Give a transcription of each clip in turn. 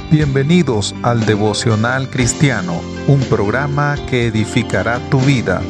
Bienvenidos al Devocional Cristiano, un programa que edificará tu vida.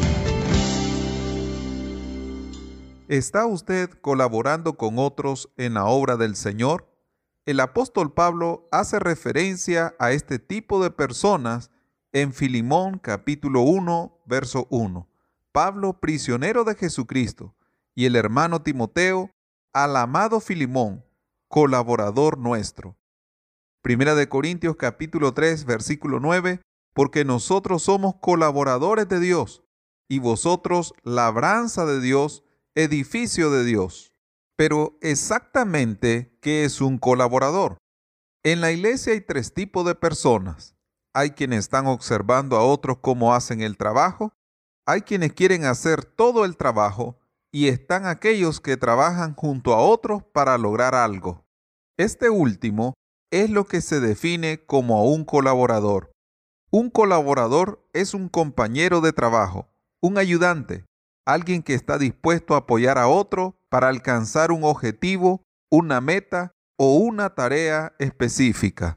¿Está usted colaborando con otros en la obra del Señor? El apóstol Pablo hace referencia a este tipo de personas en Filemón capítulo 1, verso 1. Pablo, prisionero de Jesucristo, y el hermano Timoteo, al amado Filemón, colaborador nuestro. Primera de Corintios capítulo 3, versículo 9, porque nosotros somos colaboradores de Dios, y vosotros labranza de Dios, edificio de Dios. Pero exactamente, ¿qué es un colaborador? En la iglesia hay tres tipos de personas. Hay quienes están observando a otros cómo hacen el trabajo, hay quienes quieren hacer todo el trabajo, y están aquellos que trabajan junto a otros para lograr algo. Este último es lo que se define como un colaborador. Un colaborador es un compañero de trabajo, un ayudante, alguien que está dispuesto a apoyar a otro para alcanzar un objetivo, una meta o una tarea específica.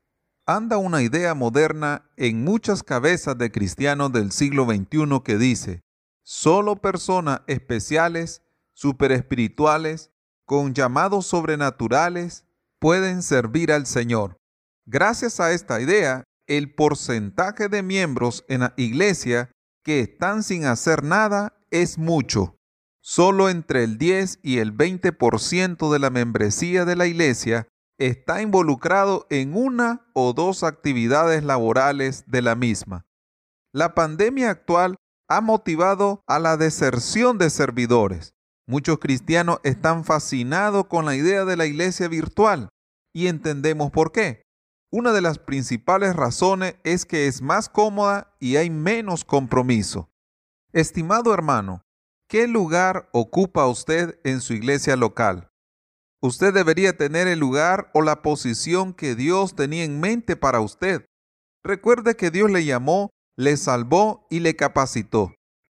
Anda una idea moderna en muchas cabezas de cristianos del siglo XXI que dice: solo personas especiales, superespirituales, con llamados sobrenaturales, pueden servir al Señor. Gracias a esta idea, el porcentaje de miembros en la iglesia que están sin hacer nada es mucho. Solo entre el 10 y el 20% de la membresía de la iglesia está involucrado en una o dos actividades laborales de la misma. La pandemia actual ha motivado a la deserción de servidores. Muchos cristianos están fascinados con la idea de la iglesia virtual y entendemos por qué. Una de las principales razones es que es más cómoda y hay menos compromiso. Estimado hermano, ¿qué lugar ocupa usted en su iglesia local? Usted debería tener el lugar o la posición que Dios tenía en mente para usted. Recuerde que Dios le llamó, le salvó y le capacitó.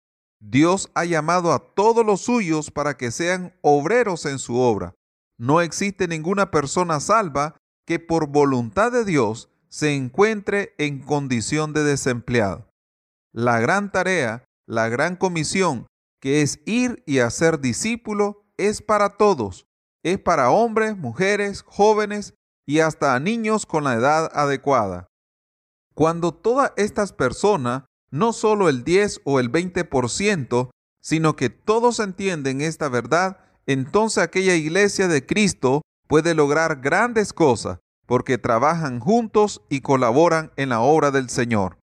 Dios ha llamado a todos los suyos para que sean obreros en su obra. No existe ninguna persona salva que por voluntad de Dios se encuentre en condición de desempleado. La gran tarea, la gran comisión, que es ir y hacer discípulos, es para todos. Es para hombres, mujeres, jóvenes y hasta niños con la edad adecuada. Cuando todas estas personas, no solo el 10 o el 20%, sino que todos entienden esta verdad, entonces aquella iglesia de Cristo puede lograr grandes cosas porque trabajan juntos y colaboran en la obra del Señor.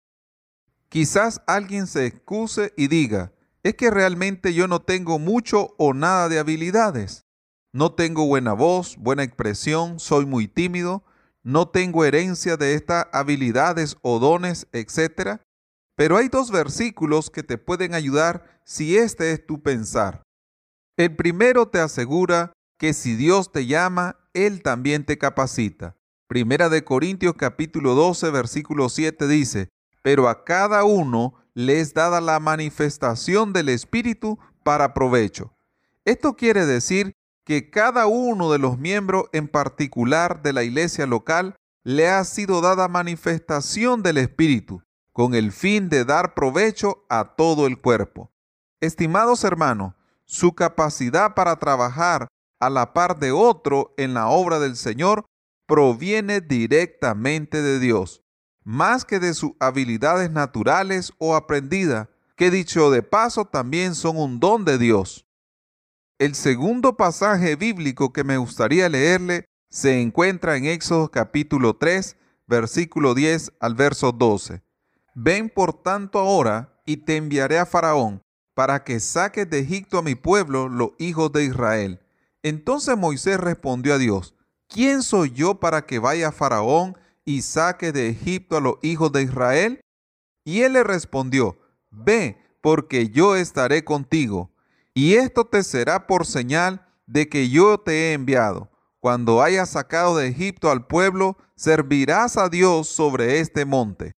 Quizás alguien se excuse y diga: es que realmente yo no tengo mucho o nada de habilidades. No tengo buena voz, buena expresión, soy muy tímido, no tengo herencia de estas habilidades o dones, etc. Pero hay dos versículos que te pueden ayudar si este es tu pensar. El primero te asegura que si Dios te llama, Él también te capacita. Primera de Corintios capítulo 12, versículo 7 dice: pero a cada uno le es dada la manifestación del Espíritu para provecho. Esto quiere decir que cada uno de los miembros en particular de la iglesia local le ha sido dada manifestación del Espíritu, con el fin de dar provecho a todo el cuerpo. Estimados hermanos, su capacidad para trabajar a la par de otro en la obra del Señor proviene directamente de Dios, más que de sus habilidades naturales o aprendidas, que dicho de paso también son un don de Dios. El segundo pasaje bíblico que me gustaría leerle se encuentra en Éxodo capítulo 3, versículo 10 al verso 12. Ven por tanto ahora y te enviaré a Faraón para que saques de Egipto a mi pueblo, los hijos de Israel. Entonces Moisés respondió a Dios: ¿quién soy yo para que vaya a Faraón y saque de Egipto a los hijos de Israel? Y él le respondió: ve, porque yo estaré contigo. Y esto te será por señal de que yo te he enviado. Cuando hayas sacado de Egipto al pueblo, servirás a Dios sobre este monte.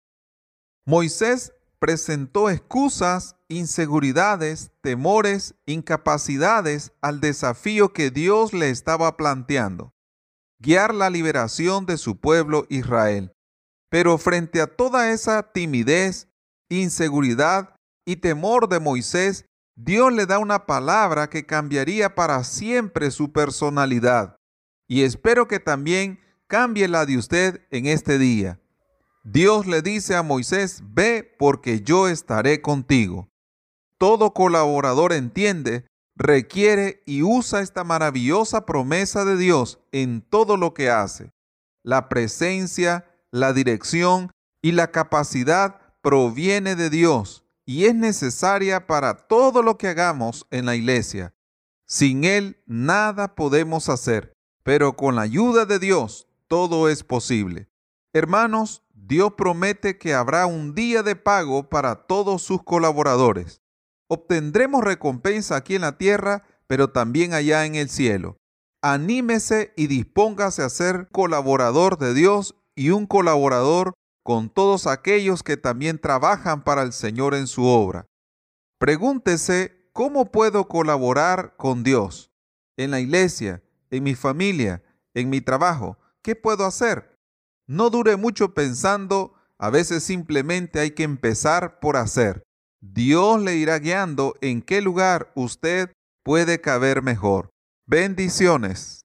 Moisés presentó excusas, inseguridades, temores, incapacidades al desafío que Dios le estaba planteando. guiar la liberación de su pueblo Israel. Pero frente a toda esa timidez, inseguridad y temor de Moisés, Dios le da una palabra que cambiaría para siempre su personalidad. Y espero que también cambie la de usted en este día. Dios le dice a Moisés: ve, porque yo estaré contigo. Todo colaborador entiende, requiere y usa esta maravillosa promesa de Dios en todo lo que hace. La presencia, la dirección y la capacidad proviene de Dios y es necesaria para todo lo que hagamos en la iglesia. Sin Él nada podemos hacer, pero con la ayuda de Dios todo es posible. Hermanos, Dios promete que habrá un día de pago para todos sus colaboradores. Obtendremos recompensa aquí en la tierra, pero también allá en el cielo. Anímese y dispóngase a ser colaborador de Dios y un colaborador con todos aquellos que también trabajan para el Señor en su obra. Pregúntese: ¿cómo puedo colaborar con Dios? En la iglesia, en mi familia, en mi trabajo, ¿qué puedo hacer? No dure mucho pensando, a veces simplemente hay que empezar por hacer. Dios le irá guiando en qué lugar usted puede caber mejor. Bendiciones.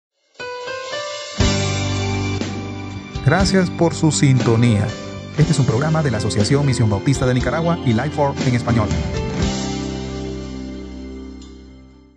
Gracias por su sintonía. Este es un programa de la Asociación Misión Bautista de Nicaragua y Life for en español.